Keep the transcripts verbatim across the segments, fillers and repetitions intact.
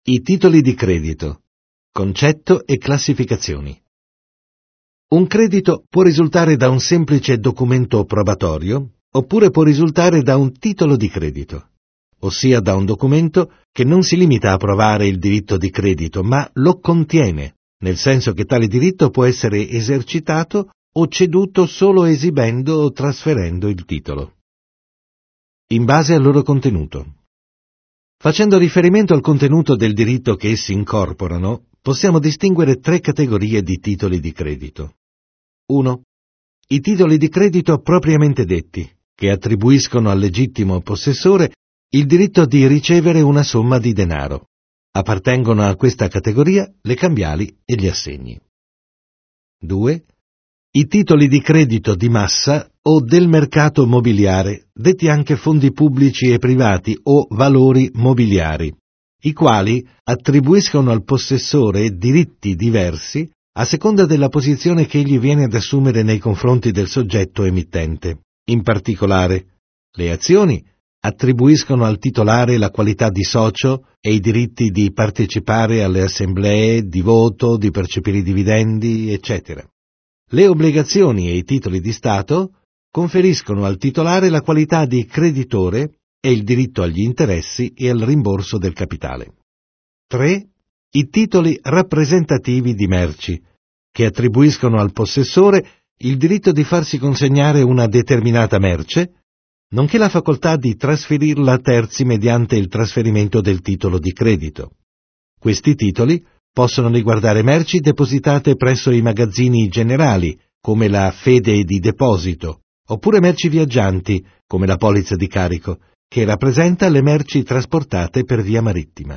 I titoli di credito. Concetto e classificazioni. Un credito può risultare da un semplice documento probatorio, oppure può risultare da un titolo di credito, ossia da un documento che non si limita a provare il diritto di credito, ma lo contiene, nel senso che tale diritto può essere esercitato o ceduto solo esibendo o trasferendo il titolo. In base al loro contenuto. Facendo riferimento al contenuto del diritto che essi incorporano, possiamo distinguere tre categorie di titoli di credito. uno. I titoli di credito propriamente detti, che attribuiscono al legittimo possessore il diritto di ricevere una somma di denaro. Appartengono a questa categoria le cambiali e gli assegni. due. I titoli di credito di massa o del mercato mobiliare, detti anche fondi pubblici e privati o valori mobiliari, i quali attribuiscono al possessore diritti diversi a seconda della posizione che egli viene ad assumere nei confronti del soggetto emittente. In particolare, le azioni attribuiscono al titolare la qualità di socio e i diritti di partecipare alle assemblee, di voto, di percepire i dividendi, eccetera. Le obbligazioni e i titoli di Stato conferiscono al titolare la qualità di creditore e il diritto agli interessi e al rimborso del capitale. tre. I titoli rappresentativi di merci, che attribuiscono al possessore il diritto di farsi consegnare una determinata merce, nonché la facoltà di trasferirla a terzi mediante il trasferimento del titolo di credito. Questi titoli possono riguardare merci depositate presso i magazzini generali, come la fede di deposito, oppure merci viaggianti, come la polizza di carico, che rappresenta le merci trasportate per via marittima.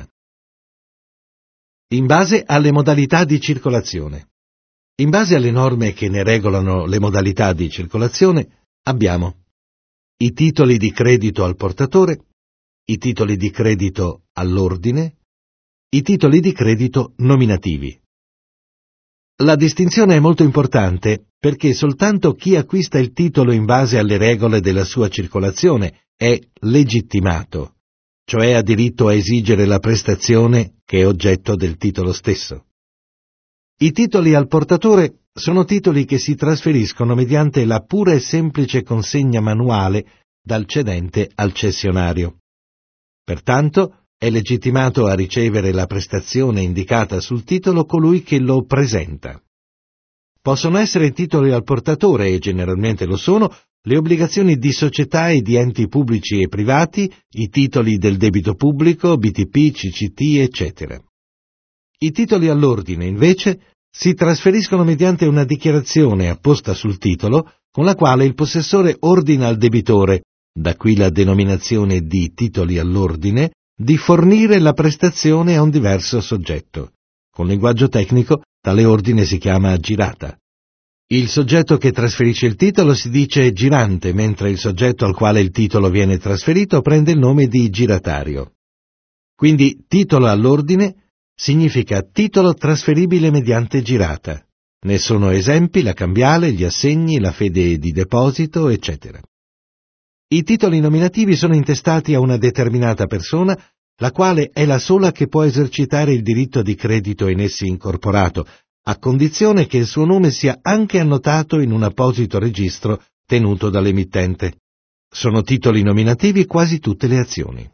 In base alle modalità di circolazione. In base alle norme che ne regolano le modalità di circolazione, abbiamo i titoli di credito al portatore, i titoli di credito all'ordine, i titoli di credito nominativi. La distinzione è molto importante perché soltanto chi acquista il titolo in base alle regole della sua circolazione è legittimato, cioè ha diritto a esigere la prestazione che è oggetto del titolo stesso. I titoli al portatore sono titoli che si trasferiscono mediante la pura e semplice consegna manuale dal cedente al cessionario. Pertanto, è legittimato a ricevere la prestazione indicata sul titolo colui che lo presenta. Possono essere titoli al portatore, e generalmente lo sono, le obbligazioni di società e di enti pubblici e privati, i titoli del debito pubblico, B T P, C C T, eccetera. I titoli all'ordine, invece, si trasferiscono mediante una dichiarazione apposta sul titolo, con la quale il possessore ordina al debitore, da qui la denominazione di titoli all'ordine, di fornire la prestazione a un diverso soggetto. Con linguaggio tecnico, tale ordine si chiama girata. Il soggetto che trasferisce il titolo si dice girante, mentre il soggetto al quale il titolo viene trasferito prende il nome di giratario. Quindi titolo all'ordine significa titolo trasferibile mediante girata. Ne sono esempi la cambiale, gli assegni, la fede di deposito, eccetera. I titoli nominativi sono intestati a una determinata persona, la quale è la sola che può esercitare il diritto di credito in essi incorporato, a condizione che il suo nome sia anche annotato in un apposito registro tenuto dall'emittente. Sono titoli nominativi quasi tutte le azioni.